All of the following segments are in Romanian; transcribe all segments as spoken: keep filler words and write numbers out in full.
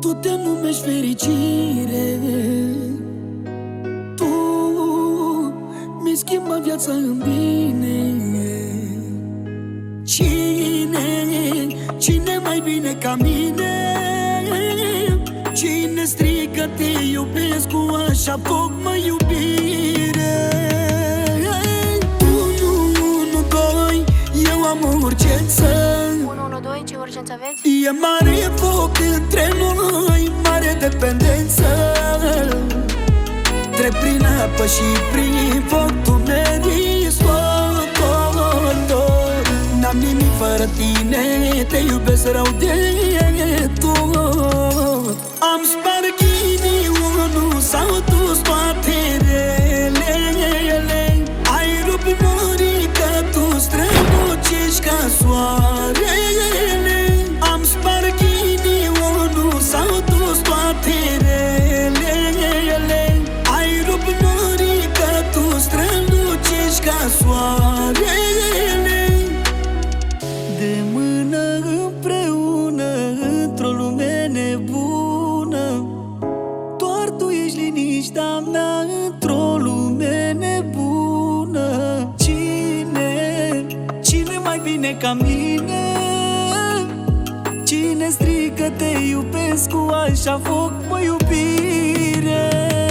Tu te numești fericire, tu mi schimba viața în bine. Cine, cine mai bine ca mine? Cine strigă te iubesc cu așa foc, mă, iubire? unu unu doi, eu am o urgență. unu unu doi, ce urgență aveți? E mare foc între noi, mare dependență. Trec prin apă și prin foc, tu meriți tot, tot, tot. N-am nimic fără tine, te iubesc rău de tot. Am spart ghinionul, s-au dus toate relele. Ai rupt norii că tu strălucești ca soarele. Am spart ghinionul, s-au dus toate relele. Ai rupt norii că tu strălucești ca soarele. De mână împreună într-o lume nebună, doar tu ești liniștea mea într-o lume nebună. Cine, cine mai bine ca mine? Cine strigă te iubesc cu așa foc, mă, iubire?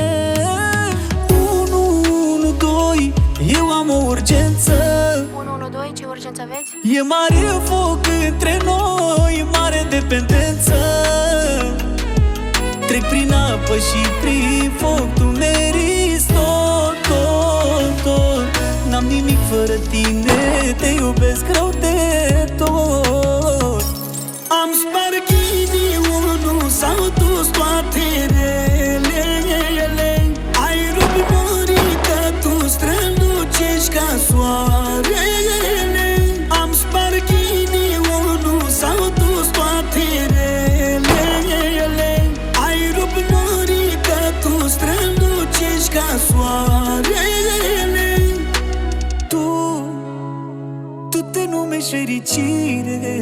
unu unu doi, eu am o urgență. unu unu doi, ce urgență aveți? E mare foc între noi, mare dependență. Trec prin apă și prin foc, tu meriți tot, tot, tot. N-am nimic fără tine, te iubesc rău de tot. Am spart ghinionul, s-au dus toate relele. Ai rupt norii că tu strălucești ca soarele. Am spart ghinionul, s-au dus toate relele. Ai rupt norii că tu strălucești ca soarele. Tu, tu te numești fericire.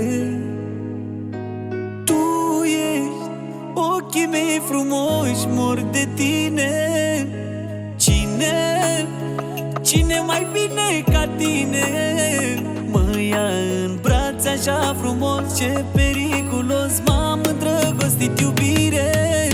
Tu ești, ochii mei frumoși mor de tine. Cine, cine mai bine ca tine? Mă ia în brațe așa frumos, ce periculos. M-am îndrăgostit, iubire.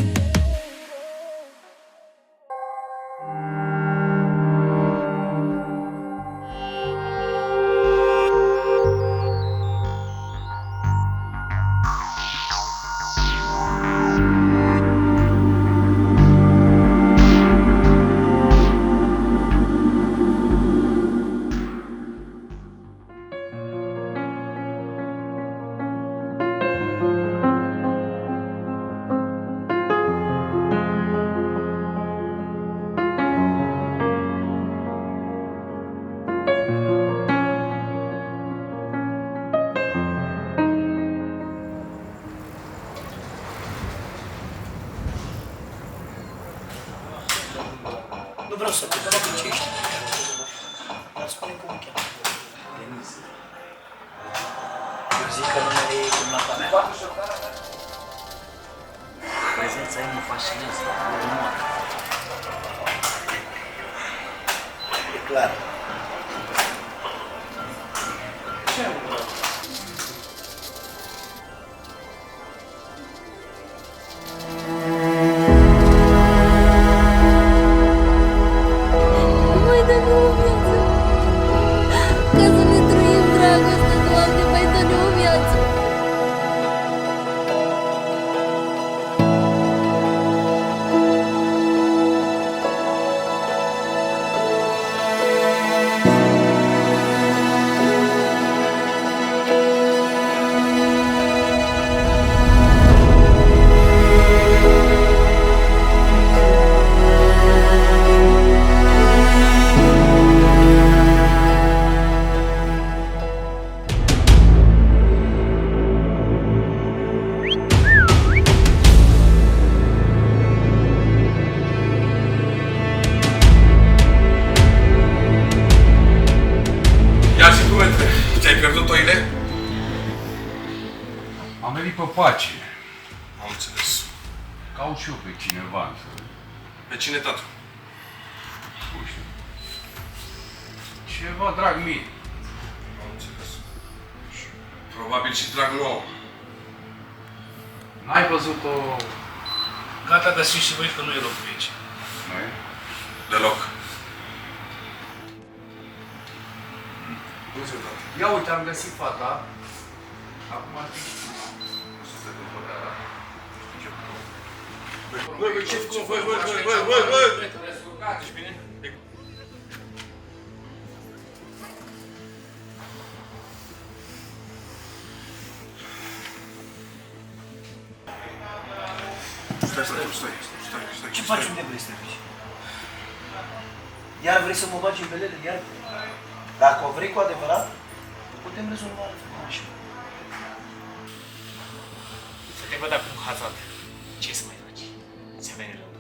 Nu vreau să te dau pe ce ești. Dar spune-mi cum o cheamă. Denis. Eu zic că numele e cumnata mea. Prezența ei mă fascinează, mă omoară. E clar. Ce ai urmă? Am venit pe pace. Am înțeles. Caut și eu pe cineva, însă. Pe cine, tatu? Nu știu. Ceva drag mie. Am înțeles. Probabil și drag nouă. N-ai văzut-o... Gata, găsiți și voi că nu e loc pe aici. Nu e? Deloc. Nu se tatu. Ia uite, am găsit fata. Acum ar fi... Nu să se întâmplă, da? Băi, băi, ce făcut? Băi, băi, băi, băi, băi, băi! Ești bine? Stai, stai, stai, stai, stai. Ce faci? Unde vrei să te duci? Iar vrei să mă bagi în belele? Iar? Dacă o vrei cu adevărat, putem rezolva altfel așa. Să te văd acum hazard. Ce să mai faci? Se vede rău.